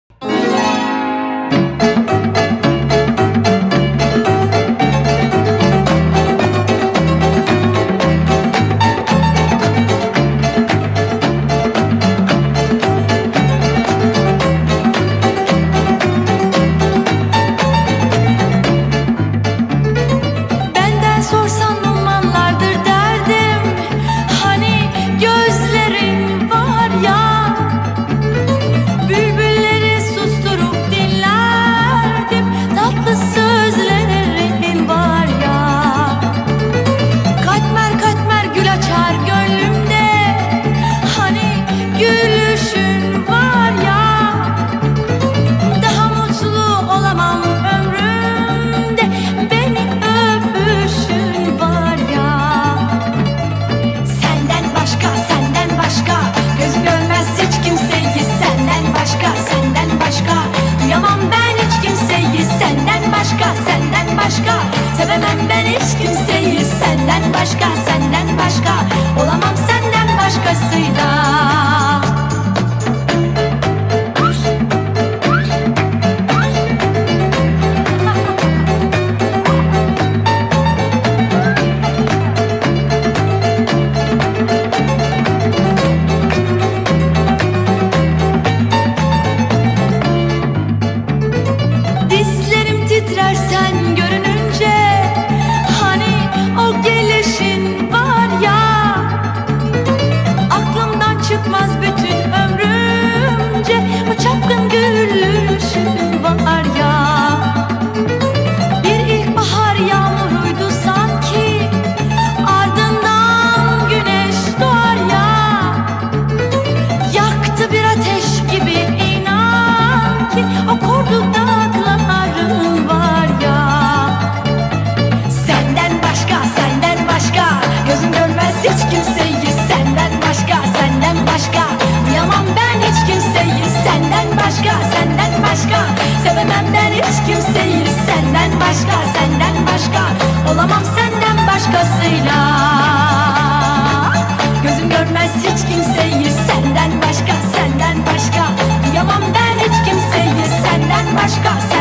Sevemem ben hiç kimseyi senden başka, senden başka. Olamam senden başkasıyla. Dizlerim titrer sen görününce, hani o gelişin var ya. Aklımdan çıkmaz bütün ömrümce o çapkın gülüşün var ya. Bir ilkbahar yağmuruydu sanki, ardından güneş doğar ya. Yaktı bir ateş gibi inan ki o kordu dağların var ya. Senden başka, senden başka gözüm görmez hiç kimseyi senden başka, senden başka. Duyamam ben hiç kimseyi senden başka, senden başka. Sevemem ben hiç kimseyi senden başka, senden başka. Olamam senden başkasıyla. Gözüm görmez hiç kimseyi senden başka, senden başka. Duyamam ben hiç kimseyi senden başka.